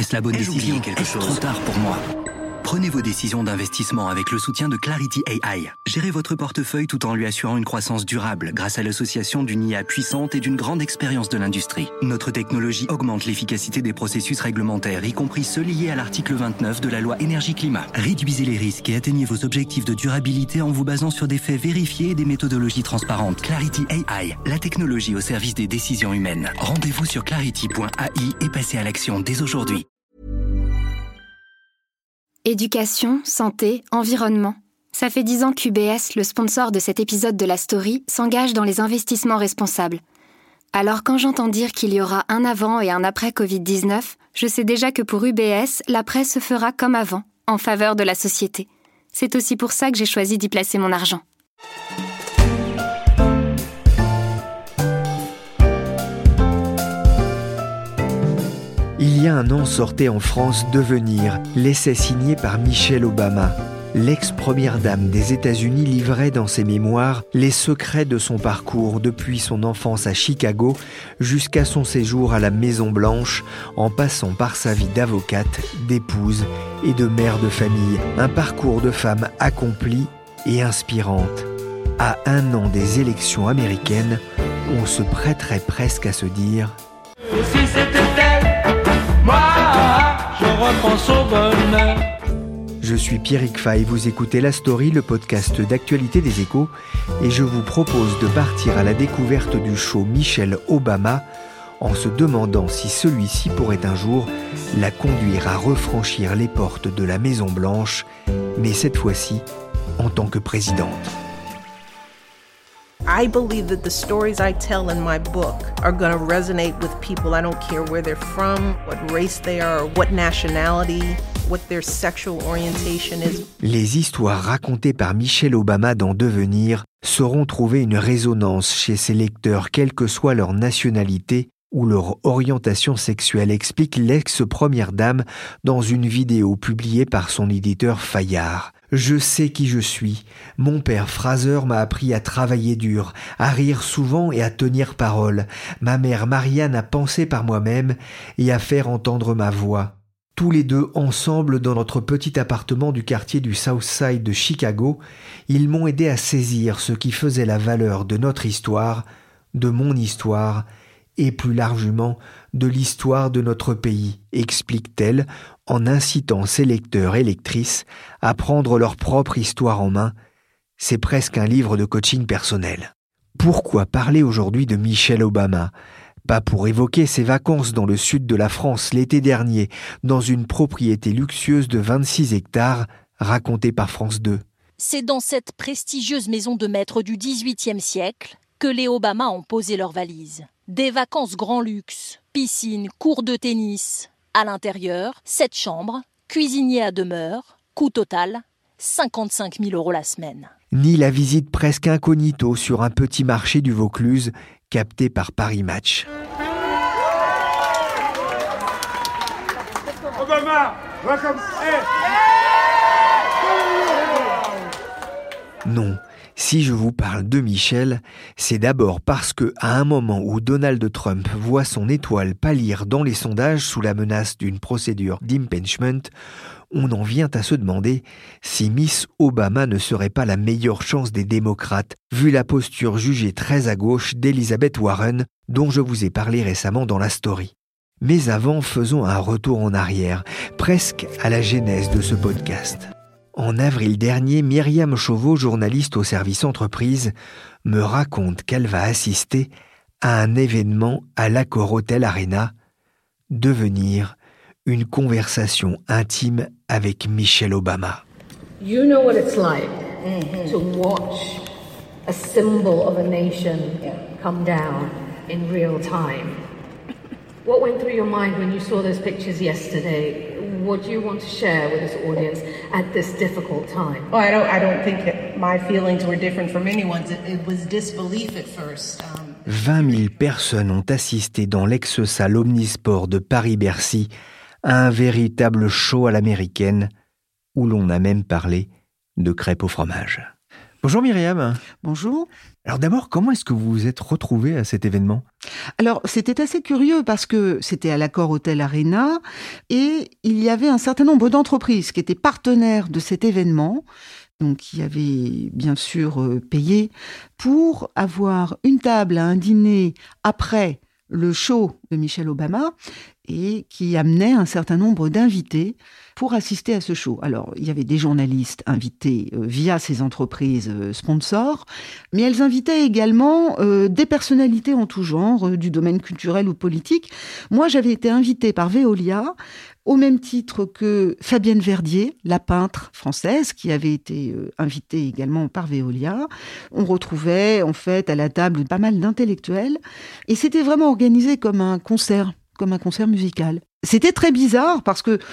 Est-ce la bonne décision? Est-ce trop tard pour moi? Prenez vos décisions d'investissement avec le soutien de Clarity AI. Gérez votre portefeuille tout en lui assurant une croissance durable grâce à l'association d'une IA puissante et d'une grande expérience de l'industrie. Notre technologie augmente l'efficacité des processus réglementaires, y compris ceux liés à l'article 29 de la loi Énergie-Climat. Réduisez les risques et atteignez vos objectifs de durabilité en vous basant sur des faits vérifiés et des méthodologies transparentes. Clarity AI, la technologie au service des décisions humaines. Rendez-vous sur clarity.ai et passez à l'action dès aujourd'hui. Éducation, santé, environnement. Ça fait 10 ans qu'UBS, le sponsor de cet épisode de la story, s'engage dans les investissements responsables. Alors quand j'entends dire qu'il y aura un avant et un après Covid-19, je sais déjà que pour UBS, l'après se fera comme avant, en faveur de la société. C'est aussi pour ça que j'ai choisi d'y placer mon argent. Il y a un an sortait en France Devenir, l'essai signé par Michelle Obama. L'ex-première dame des États-Unis livrait dans ses mémoires les secrets de son parcours depuis son enfance à Chicago jusqu'à son séjour à la Maison-Blanche, en passant par sa vie d'avocate, d'épouse et de mère de famille. Un parcours de femme accomplie et inspirante. À un an des élections américaines, on se prêterait presque à se dire « Si c'était elle, moi, je repense au bonheur ». Je suis Pierrick Fay, vous écoutez La Story, le podcast d'actualité des Échos, et je vous propose de partir à la découverte du show Michelle Obama en se demandant si celui-ci pourrait un jour la conduire à refranchir les portes de la Maison-Blanche, mais cette fois-ci en tant que présidente. I believe that the stories I tell in my book are going to resonate with people. I don't care where they're from, what race they are, what nationality, what their sexual orientation is. Les histoires racontées par Michelle Obama dans Devenir sauront trouver une résonance chez ses lecteurs, quelle que soit leur nationalité ou leur orientation sexuelle, explique l'ex-première dame dans une vidéo publiée par son éditeur Fayard. Je sais qui je suis. Mon père Fraser m'a appris à travailler dur, à rire souvent et à tenir parole. Ma mère Marianne a pensé par moi-même et à faire entendre ma voix. Tous les deux ensemble dans notre petit appartement du quartier du South Side de Chicago, ils m'ont aidé à saisir ce qui faisait la valeur de notre histoire, de mon histoire et plus largement de l'histoire de notre pays, explique-t-elle en incitant ses lecteurs et lectrices à prendre leur propre histoire en main. C'est presque un livre de coaching personnel. Pourquoi parler aujourd'hui de Michelle Obama ? Pas pour évoquer ses vacances dans le sud de la France l'été dernier, dans une propriété luxueuse de 26 hectares, racontée par France 2. C'est dans cette prestigieuse maison de maître du XVIIIe siècle que les Obama ont posé leurs valises. Des vacances grand luxe, piscine, cours de tennis. À l'intérieur, 7 chambres, cuisinier à demeure, coût total, 55 000 € la semaine. Ni la visite presque incognito sur un petit marché du Vaucluse, capté par Paris Match. Obama, welcome. Non. Si je vous parle de Michelle, c'est d'abord parce que, à un moment où Donald Trump voit son étoile pâlir dans les sondages sous la menace d'une procédure d'impeachment, on en vient à se demander si Miss Obama ne serait pas la meilleure chance des démocrates, vu la posture jugée très à gauche d'Elizabeth Warren, dont je vous ai parlé récemment dans la story. Mais avant, faisons un retour en arrière, presque à la genèse de ce podcast. En avril dernier, Myriam Chauveau, journaliste au service entreprise, me raconte qu'elle va assister à un événement à l'Accor Hotel Arena, Devenir, une conversation intime avec Michelle Obama. You know what it's like to watch a symbol of a nation come down in real time. What went through your mind when you saw those pictures yesterday? What do you want to share with this audience at this difficult time? Well, I don't think that my feelings were different from anyone's. It was disbelief at first. 20 000 personnes ont assisté dans l'ex-salle Omnisport de Paris-Bercy à un véritable show à l'américaine où l'on a même parlé de crêpes au fromage. Bonjour Myriam. Bonjour. Alors d'abord, comment est-ce que vous vous êtes retrouvée à cet événement ? Alors, c'était assez curieux parce que c'était à l'Accor Hotel Arena et il y avait un certain nombre d'entreprises qui étaient partenaires de cet événement, donc qui avaient bien sûr payé pour avoir une table à un dîner après le show de Michelle Obama et qui amenait un certain nombre d'invités pour assister à ce show. Alors, il y avait des journalistes invités via ces entreprises sponsors, mais elles invitaient également des personnalités en tout genre, du domaine culturel ou politique. Moi, j'avais été invitée par Veolia, au même titre que Fabienne Verdier, la peintre française, qui avait été invitée également par Veolia. On retrouvait, en fait, à la table pas mal d'intellectuels, et c'était vraiment organisé comme un concert musical. C'était très bizarre parce que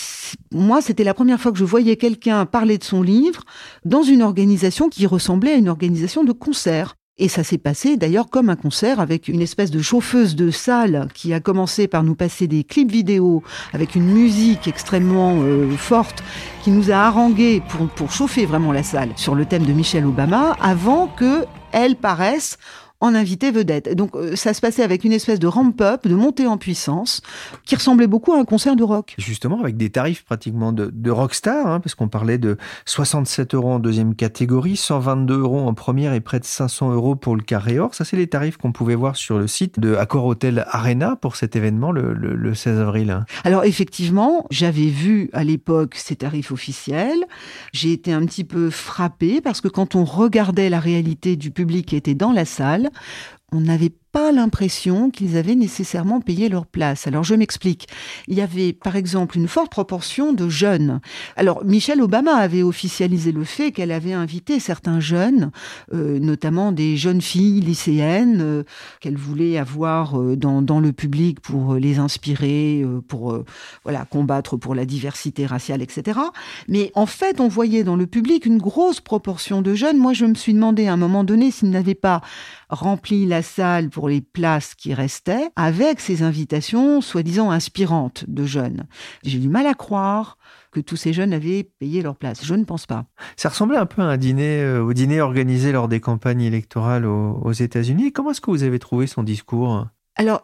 moi, c'était la première fois que je voyais quelqu'un parler de son livre dans une organisation qui ressemblait à une organisation de concert. Et ça s'est passé d'ailleurs comme un concert avec une espèce de chauffeuse de salle qui a commencé par nous passer des clips vidéo avec une musique extrêmement forte qui nous a harangués pour chauffer vraiment la salle sur le thème de Michelle Obama avant qu'elle paraisse en invité vedette. Donc ça se passait avec une espèce de ramp-up, de montée en puissance, qui ressemblait beaucoup à un concert de rock. Justement, avec des tarifs pratiquement de rockstar, parce qu'on parlait de 67 € en deuxième catégorie, 122 € en première et près de 500 € pour le carré or. Ça, c'est les tarifs qu'on pouvait voir sur le site de Accor Hotel Arena pour cet événement le 16 avril. Alors effectivement, j'avais vu à l'époque ces tarifs officiels. J'ai été un petit peu frappée parce que quand on regardait la réalité du public qui était dans la salle, on n'avait pas l'impression qu'ils avaient nécessairement payé leur place. Alors je m'explique. Il y avait par exemple une forte proportion de jeunes. Alors Michelle Obama avait officialisé le fait qu'elle avait invité certains jeunes, notamment des jeunes filles lycéennes qu'elle voulait avoir dans le public pour les inspirer, pour combattre pour la diversité raciale, etc. Mais en fait, on voyait dans le public une grosse proportion de jeunes. Moi, je me suis demandé à un moment donné s'ils n'avaient pas rempli la salle pour les places qui restaient avec ces invitations soi-disant inspirantes de jeunes. J'ai du mal à croire que tous ces jeunes avaient payé leur place. Je ne pense pas. Ça ressemblait un peu à un dîner, au dîner organisé lors des campagnes électorales aux États-Unis. Comment est-ce que vous avez trouvé son discours ? Alors,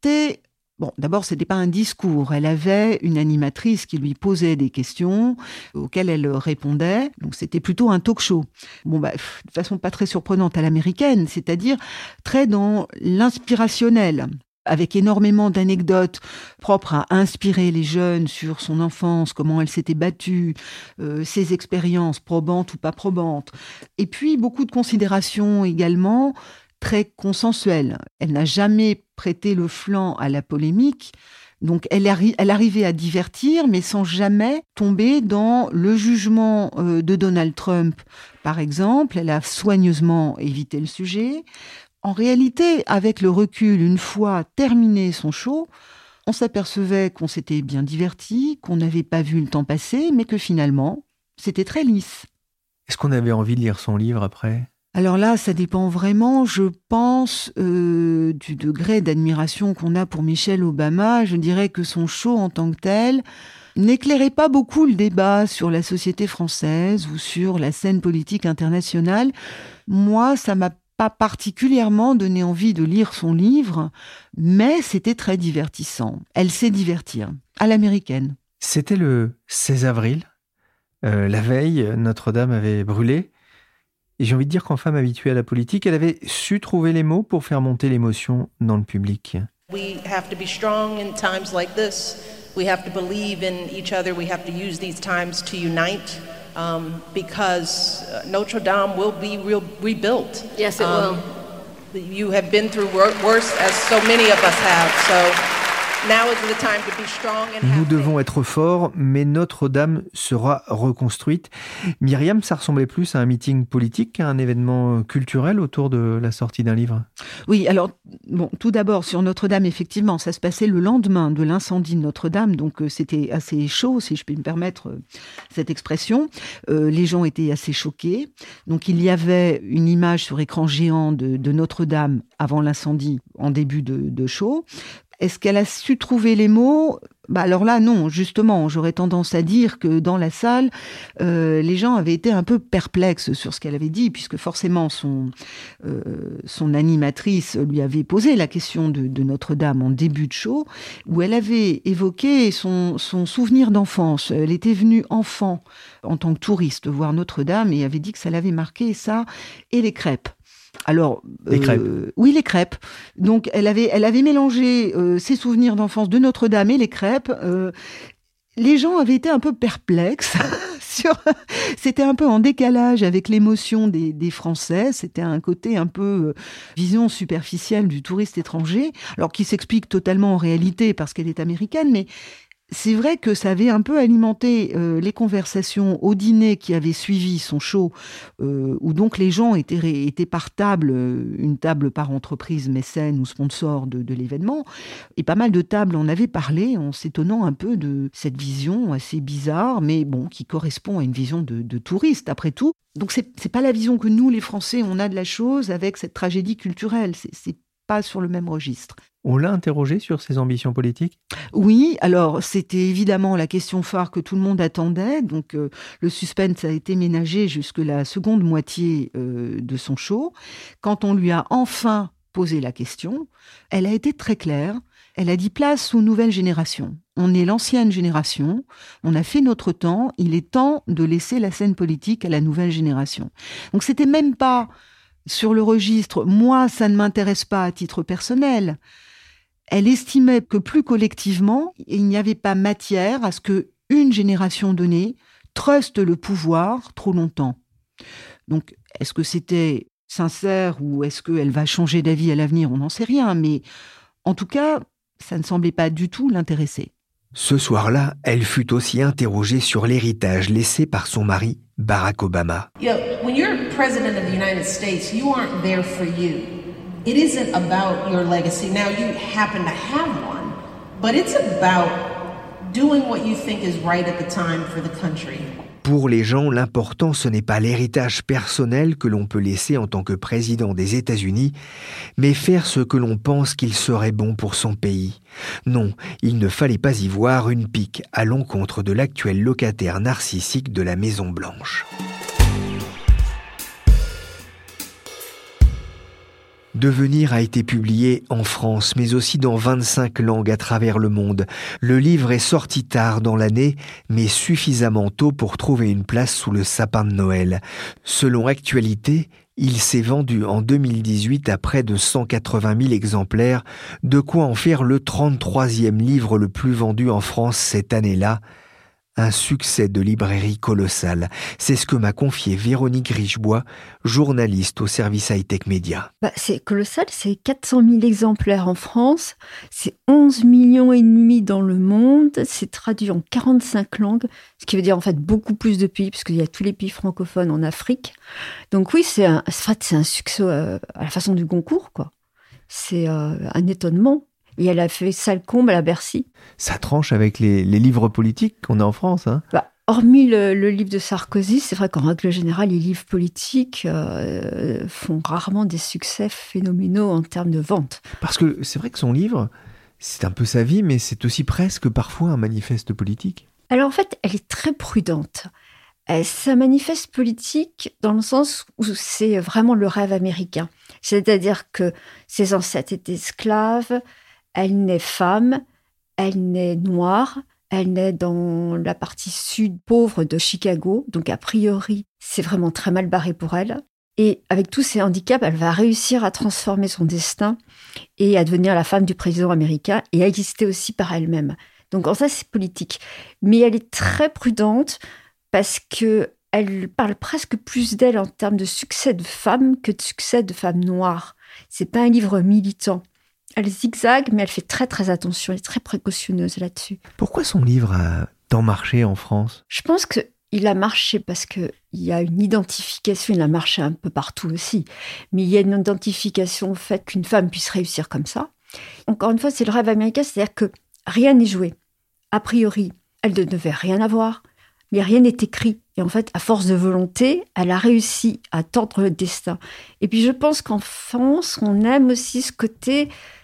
d'abord, c'était pas un discours. Elle avait une animatrice qui lui posait des questions auxquelles elle répondait. Donc, c'était plutôt un talk-show. De façon pas très surprenante à l'américaine, c'est-à-dire très dans l'inspirationnel, avec énormément d'anecdotes propres à inspirer les jeunes sur son enfance, comment elle s'était battue, ses expériences probantes ou pas probantes. Et puis, beaucoup de considérations également très consensuelle. Elle n'a jamais prêté le flanc à la polémique. Donc, elle arrivait à divertir, mais sans jamais tomber dans le jugement de Donald Trump, par exemple. Elle a soigneusement évité le sujet. En réalité, avec le recul, une fois terminé son show, on s'apercevait qu'on s'était bien diverti, qu'on n'avait pas vu le temps passer, mais que finalement, c'était très lisse. Est-ce qu'on avait envie de lire son livre après ? Alors là, ça dépend vraiment, je pense, du degré d'admiration qu'on a pour Michelle Obama. Je dirais que son show en tant que tel n'éclairait pas beaucoup le débat sur la société française ou sur la scène politique internationale. Moi, ça m'a pas particulièrement donné envie de lire son livre, mais c'était très divertissant. Elle sait divertir, à l'américaine. C'était le 16 avril. La veille, Notre-Dame avait brûlé. Et j'ai envie de dire qu'en femme habituée à la politique, elle avait su trouver les mots pour faire monter l'émotion dans le public. We have to be strong in times like this. We have to believe in each other. We have to use these times to unite because Notre Dame will be rebuilt. Yes, it will. You have been through worse, as so many of us have. So now is the time to be strong and Nous devons être forts, mais Notre-Dame sera reconstruite. Myriam, ça ressemblait plus à un meeting politique qu'à un événement culturel autour de la sortie d'un livre. Oui, alors, tout d'abord, sur Notre-Dame, effectivement, ça se passait le lendemain de l'incendie de Notre-Dame, donc c'était assez chaud, si je puis me permettre cette expression. Les gens étaient assez choqués. Donc, il y avait une image sur écran géant de Notre-Dame avant l'incendie, en début de show. Est-ce qu'elle a su trouver les mots ? Alors là, non, justement, j'aurais tendance à dire que dans la salle, les gens avaient été un peu perplexes sur ce qu'elle avait dit, puisque forcément son animatrice lui avait posé la question de Notre-Dame en début de show, où elle avait évoqué son souvenir d'enfance. Elle était venue enfant, en tant que touriste, voir Notre-Dame, et avait dit que ça l'avait marqué, ça, et les crêpes. Alors, les crêpes. Oui, les crêpes. Donc, elle avait mélangé ses souvenirs d'enfance de Notre-Dame et les crêpes. Les gens avaient été un peu perplexes. C'était un peu en décalage avec l'émotion des Français. C'était un côté un peu vision superficielle du touriste étranger, alors qui s'explique totalement en réalité parce qu'elle est américaine, mais c'est vrai que ça avait un peu alimenté les conversations au dîner qui avait suivi son show, où donc les gens étaient par table, une table par entreprise mécène ou sponsor de l'événement, et pas mal de tables en avaient parlé en s'étonnant un peu de cette vision assez bizarre, mais bon, qui correspond à une vision de touriste après tout. Donc c'est pas la vision que nous, les Français, on a de la chose avec cette tragédie culturelle. C'est pas sur le même registre. On l'a interrogé sur ses ambitions politiques ? Oui, alors c'était évidemment la question phare que tout le monde attendait, donc le suspense a été ménagé jusque la seconde moitié de son show. Quand on lui a enfin posé la question, elle a été très claire, elle a dit place aux nouvelles générations. On est l'ancienne génération, on a fait notre temps, il est temps de laisser la scène politique à la nouvelle génération. Donc c'était même pas sur le registre, moi ça ne m'intéresse pas à titre personnel. Elle estimait que plus collectivement, il n'y avait pas matière à ce qu'une génération donnée truste le pouvoir trop longtemps. Donc, est-ce que c'était sincère ou est-ce qu'elle va changer d'avis à l'avenir ? On n'en sait rien, mais en tout cas, ça ne semblait pas du tout l'intéresser. Ce soir-là, elle fut aussi interrogée sur l'héritage laissé par son mari, Barack Obama. When you're president of the United States, you aren't there for you. It isn't about your legacy. Now, you happen to have one, but it's about doing what you think is right at the time for the country. Pour les gens, l'important, ce n'est pas l'héritage personnel que l'on peut laisser en tant que président des États-Unis, mais faire ce que l'on pense qu'il serait bon pour son pays. Non, il ne fallait pas y voir une pique à l'encontre de l'actuel locataire narcissique de la Maison-Blanche. Devenir a été publié en France, mais aussi dans 25 langues à travers le monde. Le livre est sorti tard dans l'année, mais suffisamment tôt pour trouver une place sous le sapin de Noël. Selon Actualité, il s'est vendu en 2018 à près de 180 000 exemplaires, de quoi en faire le 33e livre le plus vendu en France cette année-là. Un succès de librairie colossal. C'est ce que m'a confié Véronique Richebois, journaliste au service high-tech média. C'est colossal, c'est 400 000 exemplaires en France, c'est 11 millions et demi dans le monde, c'est traduit en 45 langues, ce qui veut dire en fait beaucoup plus de pays, parce qu'il y a tous les pays francophones en Afrique. Donc oui, c'est un succès à la façon du Goncourt, quoi. C'est un étonnement. Et elle a fait sale comble à la Bercy. Ça tranche avec les livres politiques qu'on a en France, hein. Hormis le livre de Sarkozy, c'est vrai qu'en règle générale, les livres politiques font rarement des succès phénoménaux en termes de vente. Parce que c'est vrai que son livre, c'est un peu sa vie, mais c'est aussi presque parfois un manifeste politique. Alors en fait, elle est très prudente. C'est un manifeste politique dans le sens où c'est vraiment le rêve américain. C'est-à-dire que ses ancêtres étaient esclaves, elle naît femme, elle naît noire, elle naît dans la partie sud pauvre de Chicago. Donc, a priori, c'est vraiment très mal barré pour elle. Et avec tous ces handicaps, elle va réussir à transformer son destin et à devenir la femme du président américain et à exister aussi par elle-même. Donc, en ça, c'est politique. Mais elle est très prudente parce qu'elle parle presque plus d'elle en termes de succès de femme que de succès de femme noire. C'est pas un livre militant. Elle zigzague, mais elle fait très très attention, elle est très précautionneuse là-dessus. Pourquoi son livre a tant marché en France ? Je pense qu'il a marché parce qu'il y a une identification, il a marché un peu partout aussi, mais il y a une identification au fait qu'une femme puisse réussir comme ça. Encore une fois, c'est le rêve américain, c'est-à-dire que rien n'est joué. A priori, elle ne devait rien avoir, mais rien n'est écrit. Et en fait, à force de volonté, elle a réussi à tordre le destin. Et puis je pense qu'en France, on aime aussi ce côté...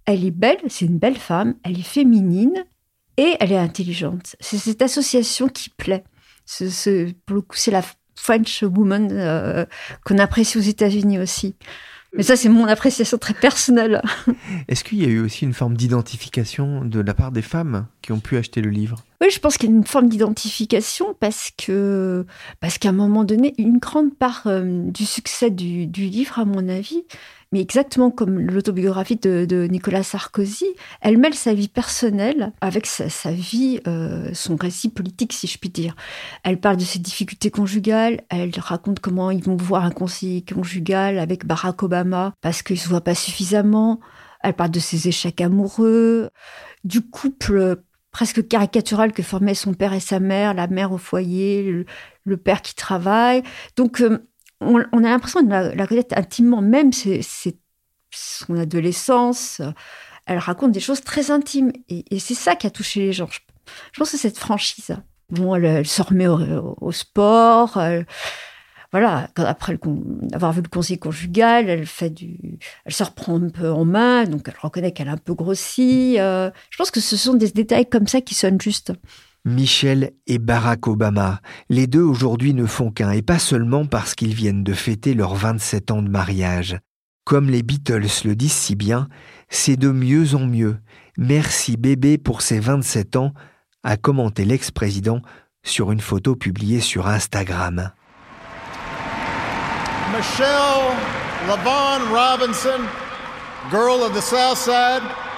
Elle est belle, c'est une belle femme, elle est féminine et elle est intelligente. C'est cette association qui plaît. Pour le coup, c'est la French woman qu'on apprécie aux États-Unis aussi. Mais ça, c'est mon appréciation très personnelle. Est-ce qu'il y a eu aussi une forme d'identification de la part des femmes qui ont pu acheter le livre ? Oui, je pense qu'il y a une forme d'identification parce qu'à un moment donné, une grande part du succès du livre, à mon avis, mais exactement comme l'autobiographie de Nicolas Sarkozy, elle mêle sa vie personnelle avec sa vie, son récit politique, si je puis dire. Elle parle de ses difficultés conjugales, elle raconte comment ils vont voir un conseiller conjugal avec Barack Obama parce qu'ils ne se voient pas suffisamment. Elle parle de ses échecs amoureux, du couple presque caricatural que formaient son père et sa mère, la mère au foyer, le père qui travaille. Donc, on a l'impression de la connaître intimement, même c'est son adolescence. Elle raconte des choses très intimes. Et c'est ça qui a touché les gens. Je pense que c'est cette franchise. Bon, elle se remet au sport. Voilà, après avoir vu le conseil conjugal, elle se reprend un peu en main, donc elle reconnaît qu'elle a un peu grossi. Je pense que ce sont des détails comme ça qui sonnent justes. Michelle et Barack Obama, les deux aujourd'hui ne font qu'un, et pas seulement parce qu'ils viennent de fêter leurs 27 ans de mariage. Comme les Beatles le disent si bien, c'est de mieux en mieux. Merci bébé pour ses 27 ans, a commenté l'ex-président sur une photo publiée sur Instagram. Michelle LaVaughn Robinson, girl of the South Side.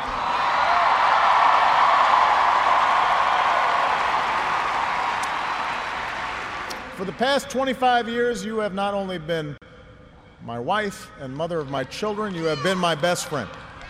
For the past 25 years, you have not only been my wife and mother of my children, you have been my best friend.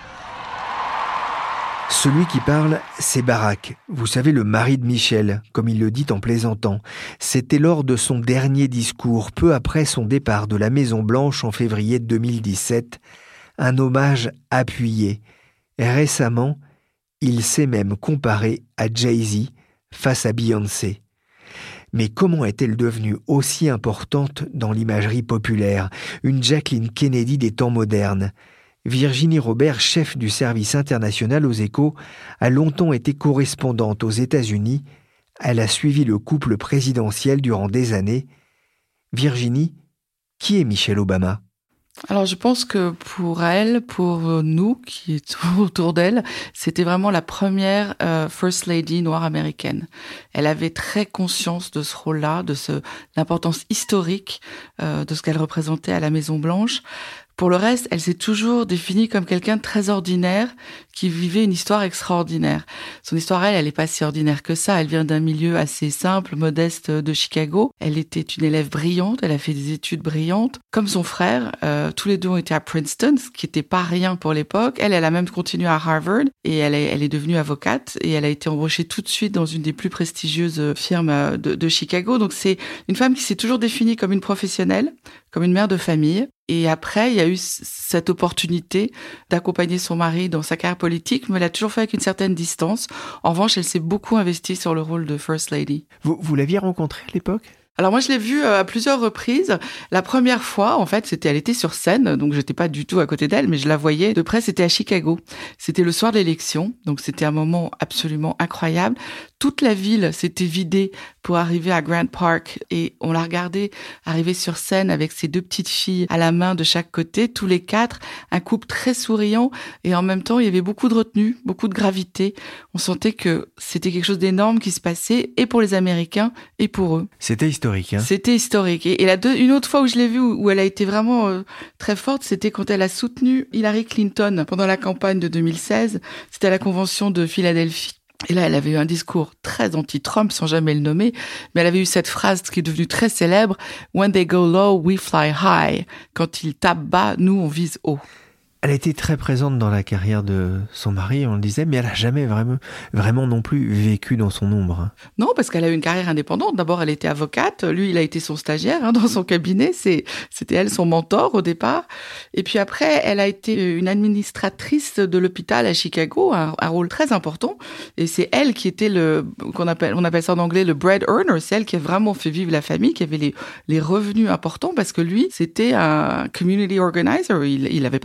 Celui qui parle, c'est Barack. Vous savez, le mari de Michelle, comme il le dit en plaisantant. C'était lors de son dernier discours, peu après son départ de la Maison-Blanche en février 2017, un hommage appuyé. Récemment, il s'est même comparé à Jay-Z face à Beyoncé. Mais comment est-elle devenue aussi importante dans l'imagerie populaire, une Jacqueline Kennedy des temps modernes ? Virginie Robert, chef du service international aux Échos, a longtemps été correspondante aux États-Unis. Elle a suivi le couple présidentiel durant des années. Virginie, qui est Michelle Obama ? Alors je pense que pour elle, pour nous qui étions autour d'elle, c'était vraiment la première First Lady noire américaine. Elle avait très conscience de ce rôle-là, de l'importance historique de ce qu'elle représentait à la Maison-Blanche. Pour le reste, elle s'est toujours définie comme quelqu'un de très ordinaire qui vivait une histoire extraordinaire. Son histoire, elle est pas si ordinaire que ça. Elle vient d'un milieu assez simple, modeste de Chicago. Elle était une élève brillante, elle a fait des études brillantes. Comme son frère, tous les deux ont été à Princeton, ce qui n'était pas rien pour l'époque. Elle a même continué à Harvard et elle est devenue avocate et elle a été embauchée tout de suite dans une des plus prestigieuses firmes de Chicago. Donc c'est une femme qui s'est toujours définie comme une professionnelle, comme une mère de famille. Et après, il y a eu cette opportunité d'accompagner son mari dans sa carrière politique, mais elle a toujours fait avec une certaine distance. En revanche, elle s'est beaucoup investie sur le rôle de First Lady. Vous l'aviez rencontrée à l'époque ? Alors moi, je l'ai vue à plusieurs reprises. La première fois, en fait, elle était sur scène, donc j'étais pas du tout à côté d'elle, mais je la voyais de près, c'était à Chicago. C'était le soir de l'élection, donc c'était un moment absolument incroyable. Toute la ville s'était vidée pour arriver à Grant Park et on l'a regardée arriver sur scène avec ses deux petites filles à la main de chaque côté, tous les quatre, un couple très souriant et en même temps, il y avait beaucoup de retenue, beaucoup de gravité. On sentait que c'était quelque chose d'énorme qui se passait et pour les Américains et pour eux. C'était historique, hein ? C'était historique. Et une autre fois où je l'ai vue, où elle a été vraiment très forte, c'était quand elle a soutenu Hillary Clinton pendant la campagne de 2016. C'était à la convention de Philadelphie. Et là, elle avait eu un discours très anti-Trump, sans jamais le nommer, mais elle avait eu cette phrase qui est devenue très célèbre, « When they go low, we fly high ». Quand ils tapent bas, nous, on vise haut. Elle a été très présente dans la carrière de son mari, on le disait, mais elle n'a jamais vraiment non plus vécu dans son ombre. Non, parce qu'elle a eu une carrière indépendante. D'abord, elle était avocate. Lui, il a été son stagiaire dans son cabinet. C'était elle, son mentor au départ. Et puis après, elle a été une administratrice de l'hôpital à Chicago, un rôle très important. Et c'est elle qui était on appelle ça en anglais le bread earner. C'est elle qui a vraiment fait vivre la famille, qui avait les revenus importants parce que lui, c'était un community organizer. Il n'avait pas d'argent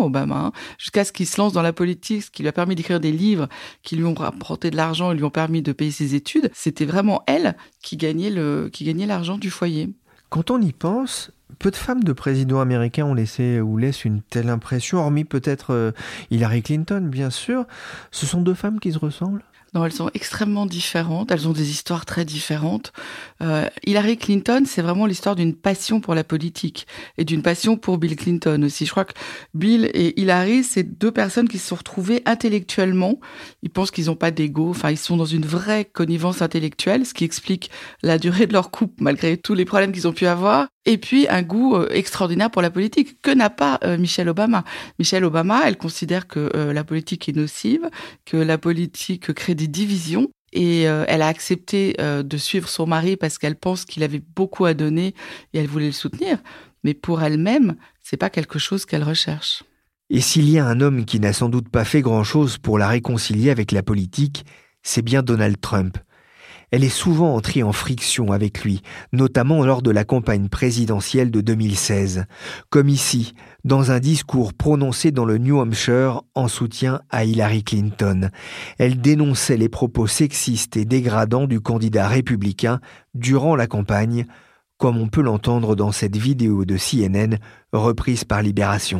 Obama, jusqu'à ce qu'il se lance dans la politique, ce qui lui a permis d'écrire des livres, qui lui ont rapporté de l'argent et lui ont permis de payer ses études. C'était vraiment elle qui gagnait l'argent du foyer. Quand on y pense, peu de femmes de présidents américains ont laissé ou laissent une telle impression, hormis peut-être Hillary Clinton, bien sûr. Ce sont 2 femmes qui se ressemblent ? Non, elles sont extrêmement différentes. Elles ont des histoires très différentes. Hillary Clinton, c'est vraiment l'histoire d'une passion pour la politique et d'une passion pour Bill Clinton aussi. Je crois que Bill et Hillary, c'est 2 personnes qui se sont retrouvées intellectuellement. Ils pensent qu'ils n'ont pas d'ego. Enfin, ils sont dans une vraie connivence intellectuelle, ce qui explique la durée de leur couple, malgré tous les problèmes qu'ils ont pu avoir. Et puis, un goût extraordinaire pour la politique, que n'a pas Michelle Obama. Michelle Obama, elle considère que la politique est nocive, que la politique crée des divisions. Et elle a accepté de suivre son mari parce qu'elle pense qu'il avait beaucoup à donner et elle voulait le soutenir. Mais pour elle-même, c'est pas quelque chose qu'elle recherche. Et s'il y a un homme qui n'a sans doute pas fait grand-chose pour la réconcilier avec la politique, c'est bien Donald Trump. Elle est souvent entrée en friction avec lui, notamment lors de la campagne présidentielle de 2016, comme ici, dans un discours prononcé dans le New Hampshire en soutien à Hillary Clinton. Elle dénonçait les propos sexistes et dégradants du candidat républicain durant la campagne, comme on peut l'entendre dans cette vidéo de CNN reprise par Libération.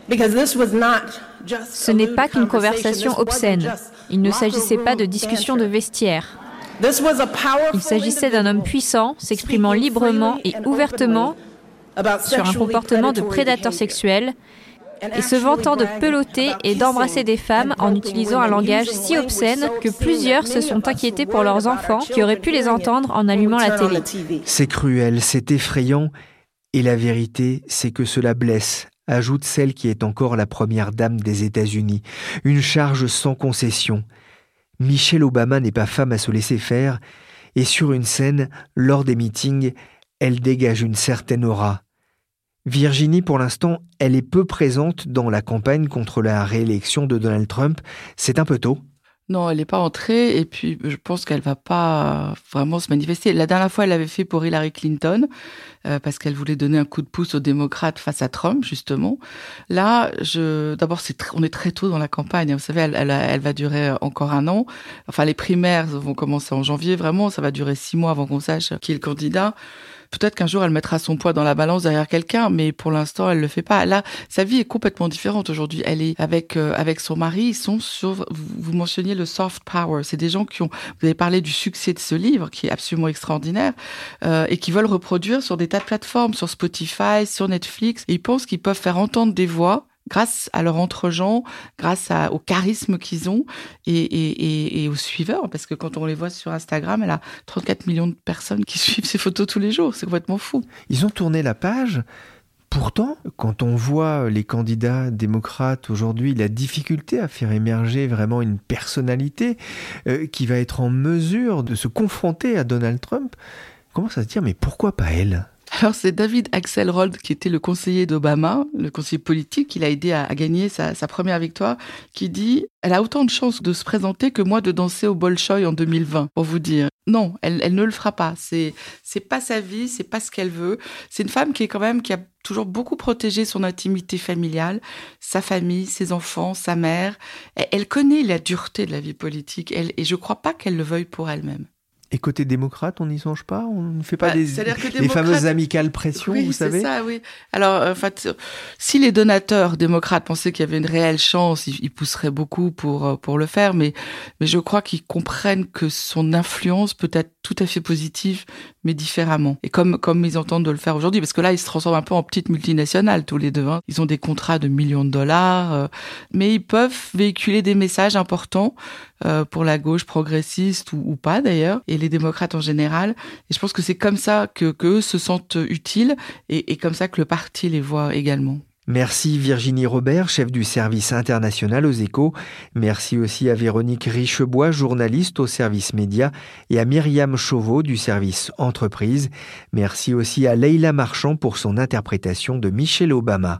Ce n'est pas qu'une conversation obscène. Il ne s'agissait pas de discussion de vestiaire. Il s'agissait d'un homme puissant, s'exprimant librement et ouvertement sur un comportement de prédateur sexuel et se vantant de peloter et d'embrasser des femmes en utilisant un langage si obscène que plusieurs se sont inquiétés pour leurs enfants qui auraient pu les entendre en allumant la télé. C'est cruel, c'est effrayant et la vérité, c'est que cela blesse, ajoute celle qui est encore la première dame des États-Unis. Une charge sans concession. Michelle Obama n'est pas femme à se laisser faire, et sur une scène, lors des meetings, elle dégage une certaine aura. Virginie, pour l'instant, elle est peu présente dans la campagne contre la réélection de Donald Trump. C'est un peu tôt. Non, elle n'est pas entrée et puis je pense qu'elle va pas vraiment se manifester. La dernière fois, elle l'avait fait pour Hillary Clinton parce qu'elle voulait donner un coup de pouce aux démocrates face à Trump, justement. Là, d'abord, on est très tôt dans la campagne. Vous savez, elle va durer encore 1 an. Enfin, les primaires vont commencer en janvier. Vraiment, ça va durer 6 mois avant qu'on sache qui est le candidat. Peut-être qu'un jour, elle mettra son poids dans la balance derrière quelqu'un, mais pour l'instant, elle le fait pas. Là, sa vie est complètement différente aujourd'hui. Elle est avec son mari. Ils sont sur, vous mentionniez le soft power. C'est des gens vous avez parlé du succès de ce livre, qui est absolument extraordinaire, et qui veulent reproduire sur des tas de plateformes, sur Spotify, sur Netflix. Et ils pensent qu'ils peuvent faire entendre des voix grâce à leur entre-gens, grâce au charisme qu'ils ont et aux suiveurs. Parce que quand on les voit sur Instagram, elle a 34 millions de personnes qui suivent ses photos tous les jours. C'est complètement fou. Ils ont tourné la page. Pourtant, quand on voit les candidats démocrates aujourd'hui, la difficulté à faire émerger vraiment une personnalité qui va être en mesure de se confronter à Donald Trump, on commence à se dire, mais pourquoi pas elle ? Alors, c'est David Axelrod, qui était le conseiller d'Obama, le conseiller politique, qui l'a aidé à gagner sa première victoire, qui dit « Elle a autant de chances de se présenter que moi de danser au Bolchoï en 2020, pour vous dire. » Non, elle ne le fera pas. C'est pas sa vie, c'est pas ce qu'elle veut. C'est une femme qui a toujours beaucoup protégé son intimité familiale, sa famille, ses enfants, sa mère. Elle connaît la dureté de la vie politique, et je crois pas qu'elle le veuille pour elle-même. Et côté démocrate, on n'y songe pas? On ne fait pas les fameuses amicales pressions, oui, vous savez? Oui, c'est ça, oui. Alors, en fait, si les donateurs démocrates pensaient qu'il y avait une réelle chance, ils pousseraient beaucoup pour le faire, mais je crois qu'ils comprennent que son influence peut être tout à fait positive, mais différemment. Et comme ils entendent de le faire aujourd'hui, parce que là, ils se transforment un peu en petites multinationales, tous les deux. Hein. Ils ont des contrats de millions de dollars, mais ils peuvent véhiculer des messages importants pour la gauche progressiste ou pas d'ailleurs, et les démocrates en général. Et je pense que c'est comme ça que eux se sentent utiles et comme ça que le parti les voit également. Merci Virginie Robert, chef du service international aux Échos. Merci aussi à Véronique Richebois, journaliste au service média, et à Myriam Chauveau du service entreprise. Merci aussi à Leïla Marchand pour son interprétation de Michelle Obama.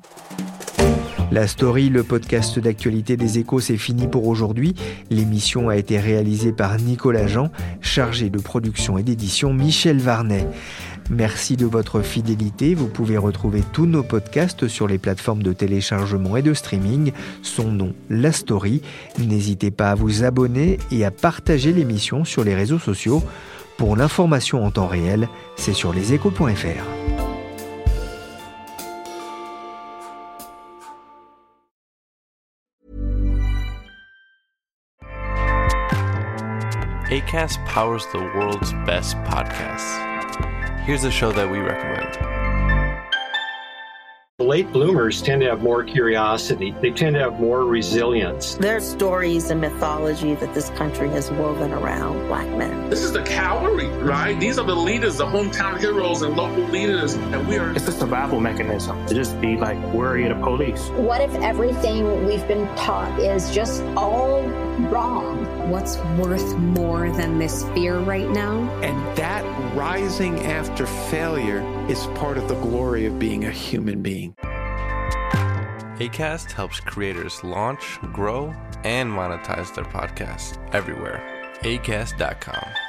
La Story, le podcast d'actualité des Échos, c'est fini pour aujourd'hui. L'émission a été réalisée par Nicolas Jean, chargé de production et d'édition Michel Varnet. Merci de votre fidélité. Vous pouvez retrouver tous nos podcasts sur les plateformes de téléchargement et de streaming. Son nom, La Story. N'hésitez pas à vous abonner et à partager l'émission sur les réseaux sociaux. Pour l'information en temps réel, c'est sur leséchos.fr. Acast powers the world's best podcasts. Here's a show that we recommend. Late bloomers tend to have more curiosity. They tend to have more resilience. There are stories and mythology that this country has woven around Black men. This is the cavalry, right? These are the leaders, the hometown heroes and local leaders. And we are... It's a survival mechanism to just be like worried of police. What if everything we've been taught is just all wrong? What's worth more than this fear right now? And that rising after failure is part of the glory of being a human being. Acast helps creators launch, grow, and monetize their podcasts everywhere. Acast.com.